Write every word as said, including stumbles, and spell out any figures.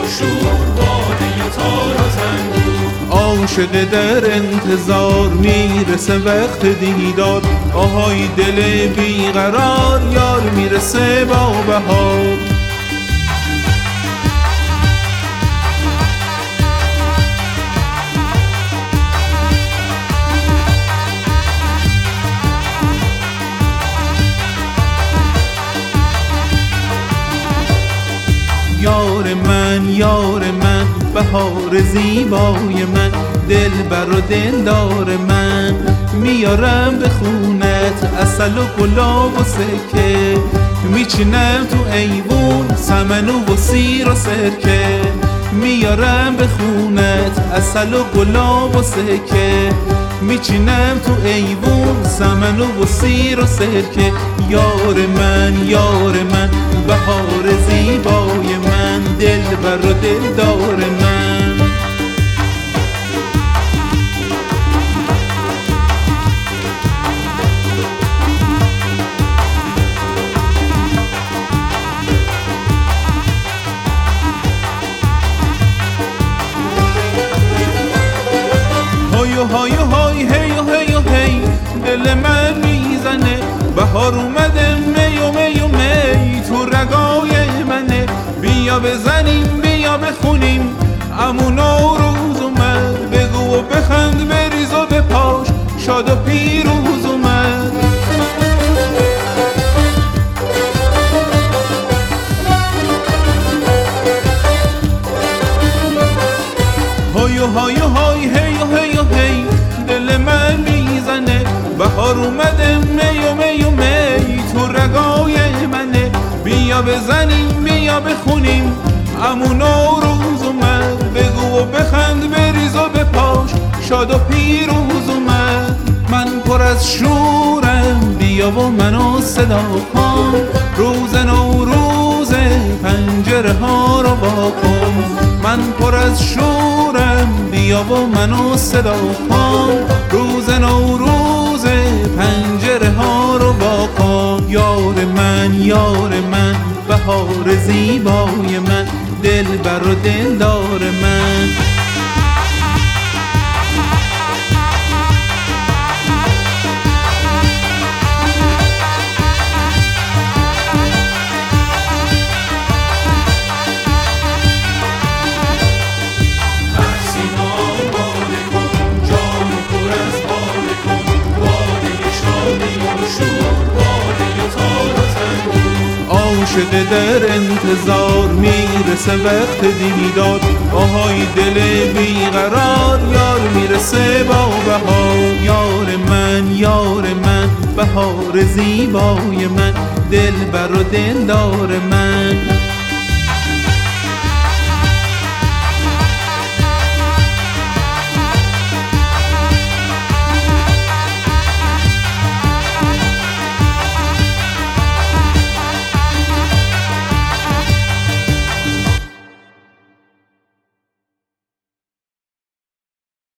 و شور، باده تار و زنبور. عاشق در انتظار میرسه وقت دیدار، آهای دل بیقرار یار میرسه با بهار. یار من یار من بهار زیبای من، دلبر و دلدار من، میارم به خونت عسل و گلاب و سکه، میچینم تو ایوون سمن و سیر و سرکه، میارم به خونت عسل و گلاب و سکه، میچینم تو ایوون سمن و سیر و سرکه. یار من یار من بهار زیبای من، دلبر و دلدار من. های های هی و هی و هی دل من میزنه، بهار اومده می و می و می تو رگای منه. بیا بزنیم بیا بخونیم عمو نوروز اومد، بگو و بخند بریز و بپاش شاد و پیروز اومد. های های های هی و هی و هی دل من میزنه، بهار اومده می و می و می تو رگای منه. بیا بزنیم بیا بخونیم عمو نوروز اومد، بگو و بخند بریز و بپاش شاد و پیروز اومد. من پر از شورم بیا و منو صدا کن، روز نوروز پنجره ها رو وا کن. من پر از شورم بیا و منو صدا کن، روز نوروز پنجره ها رو وا کن. یار من یار من بهار زیبای من، دلبر و دلدار من. عاشق در انتظار میرسه وقت دیدار، آهای دل بیقرار یار میرسه با بهار. یار من یار من بهار زیبای من، دلبر و دلدار من.